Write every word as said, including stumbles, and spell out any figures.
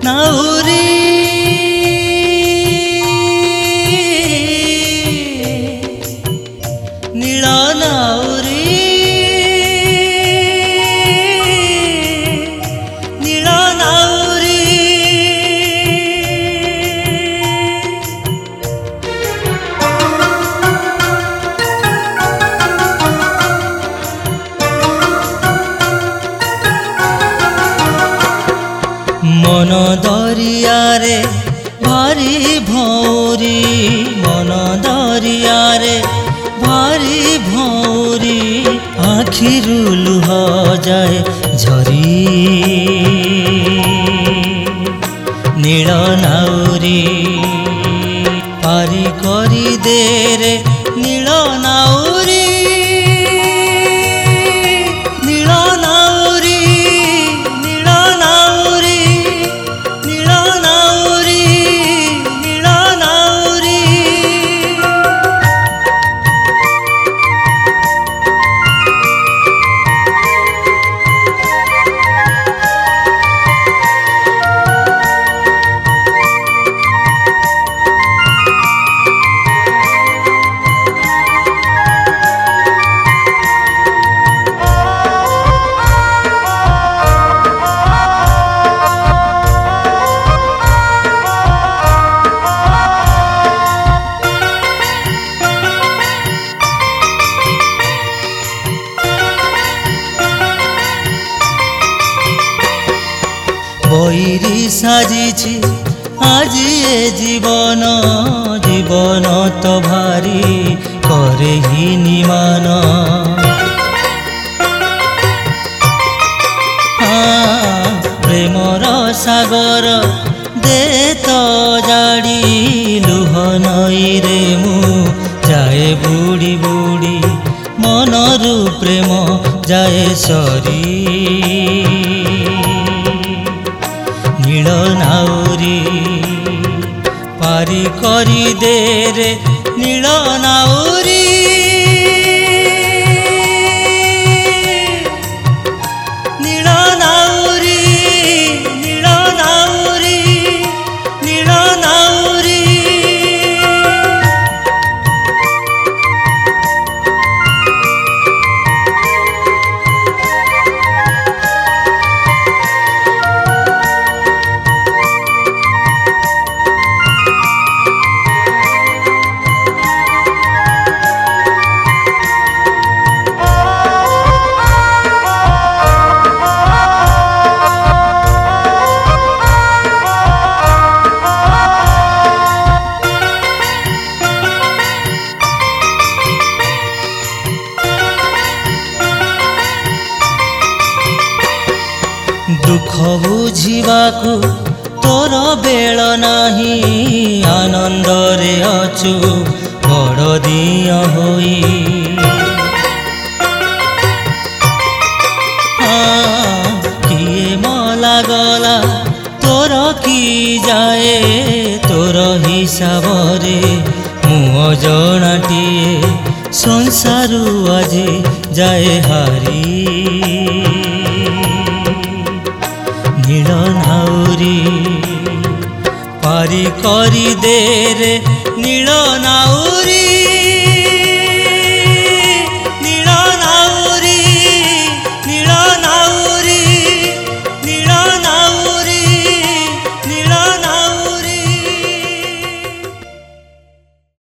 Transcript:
नाउरी नील नाउरी नील नाउरी मन दरिया रे भारी भौरी मन दरिया रे भारी भौरी आखिरु लुह जाए झरी नील नाउरी पारी करी दे रे नील नाउरी नील नाउरी नील नाउरी नील नाउरी नील नाउरी বৈরি সাজিছি আজি এ জীবন জীবন তো ভারি করে হি নিমান প্রেমর সাগর দে তো জাড়ি লুহ নই রে মু যায়ে বুড়ি বুড়ি মনরু প্রেম যায়ে সরি नील नाउरी पारी करी दे रे नील नाउरी नील नाउरी नील नाउरी नील नाउरी दुख बुझिबाकु तोर बेल नाही आनंद रे अछु बड़ दिय होई किए मला गला तोर की जाए तोर हिसाब रे मु अजणाटिए संसारु आजे जाए हारी नील नाउरी पारी करी दे रे नील नाउरी।